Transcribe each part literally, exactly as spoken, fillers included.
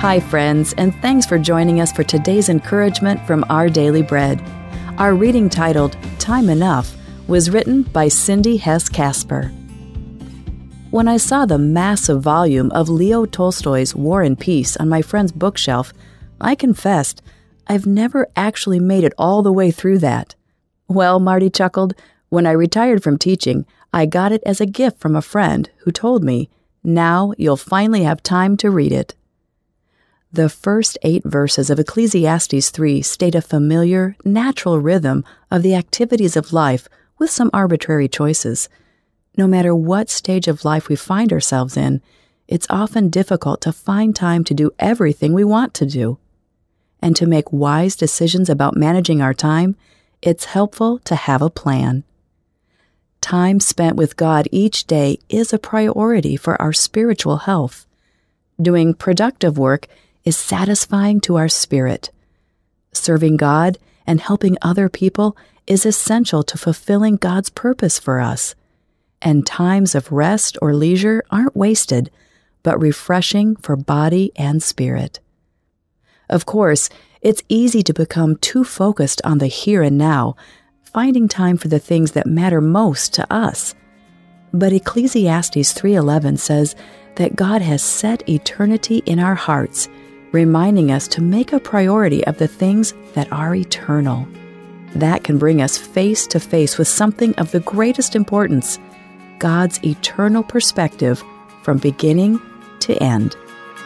Hi, friends, and thanks for joining us for today's encouragement from Our Daily Bread. Our reading titled, Time Enough, was written by Cindy Hess Casper. When I saw the massive volume of Leo Tolstoy's War and Peace on my friend's bookshelf, I confessed, I've never actually made it all the way through that. Well, Marty chuckled, when I retired from teaching, I got it as a gift from a friend who told me, now you'll finally have time to read it. The first eight verses of Ecclesiastes three state a familiar, natural rhythm of the activities of life with some arbitrary choices. No matter what stage of life we find ourselves in, it's often difficult to find time to do everything we want to do. And to make wise decisions about managing our time, it's helpful to have a plan. Time spent with God each day is a priority for our spiritual health. Doing productive work is satisfying to our spirit. Serving God and helping other people is essential to fulfilling God's purpose for us. And times of rest or leisure aren't wasted, but refreshing for body and spirit. Of course, it's easy to become too focused on the here and now, finding time for the things that matter most to us. But Ecclesiastes three eleven says that God has set eternity in our hearts, reminding us to make a priority of the things that are eternal. That can bring us face to face with something of the greatest importance, God's eternal perspective from beginning to end.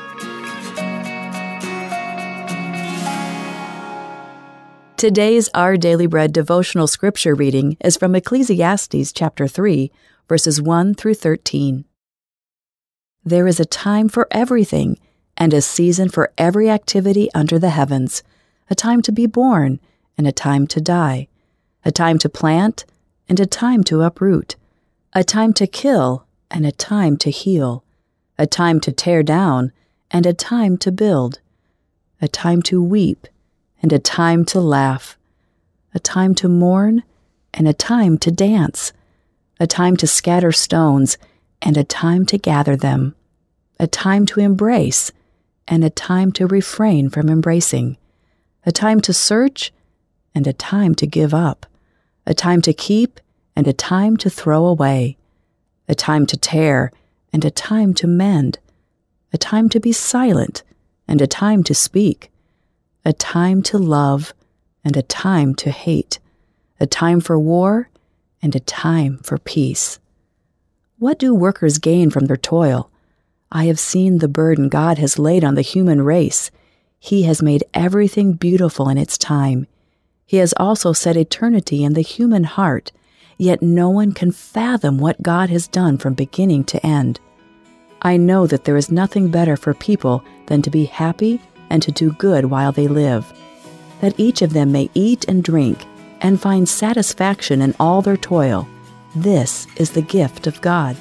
Today's Our Daily Bread devotional scripture reading is from Ecclesiastes chapter three, verses one through thirteen. There is a time for everything, and a season for every activity under the heavens, a time to be born and a time to die, a time to plant and a time to uproot, a time to kill and a time to heal, a time to tear down and a time to build, a time to weep and a time to laugh, a time to mourn and a time to dance, a time to scatter stones and a time to gather them, a time to embrace and a time to refrain from embracing, a time to search and a time to give up, a time to keep and a time to throw away, a time to tear and a time to mend, a time to be silent and a time to speak, a time to love and a time to hate, a time for war and a time for peace. What do workers gain from their toil? I have seen the burden God has laid on the human race. He has made everything beautiful in its time. He has also set eternity in the human heart, yet no one can fathom what God has done from beginning to end. I know that there is nothing better for people than to be happy and to do good while they live, that each of them may eat and drink and find satisfaction in all their toil. This is the gift of God.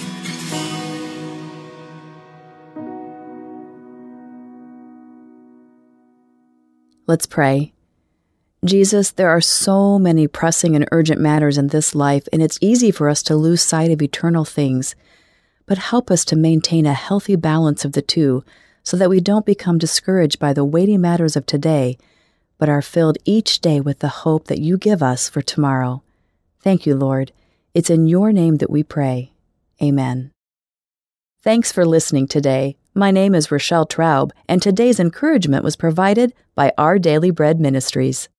Let's pray. Jesus, there are so many pressing and urgent matters in this life, and it's easy for us to lose sight of eternal things. But help us to maintain a healthy balance of the two so that we don't become discouraged by the weighty matters of today, but are filled each day with the hope that you give us for tomorrow. Thank you, Lord. It's in your name that we pray. Amen. Thanks for listening today. My name is Rochelle Traub, and today's encouragement was provided by Our Daily Bread Ministries.